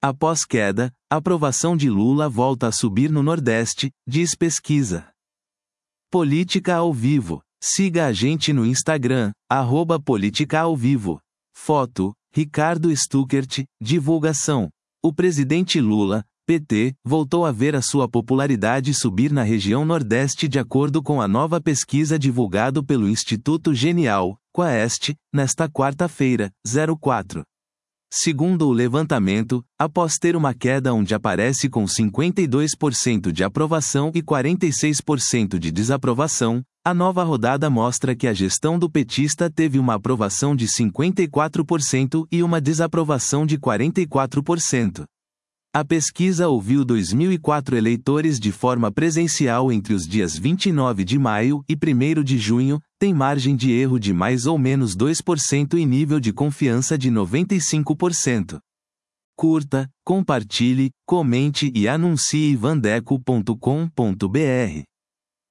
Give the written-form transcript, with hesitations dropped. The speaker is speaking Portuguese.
Após queda, aprovação de Lula volta a subir no Nordeste, diz pesquisa. Política ao vivo. Siga a gente no Instagram, @politicaauvivo. Foto, Ricardo Stuckert. Divulgação. O presidente Lula, PT, voltou a ver a sua popularidade subir na região Nordeste de acordo com a nova pesquisa divulgado pelo Instituto Genial, Quaest, nesta quarta-feira, 04. Segundo o levantamento, após ter uma queda onde aparece com 52% de aprovação e 46% de desaprovação, a nova rodada mostra que a gestão do petista teve uma aprovação de 54% e uma desaprovação de 44%. A pesquisa ouviu 2.004 eleitores de forma presencial entre os dias 29 de maio e 1º de junho, tem margem de erro de mais ou menos 2% e nível de confiança de 95%. Curta, compartilhe, comente e anuncie vandeco.com.br.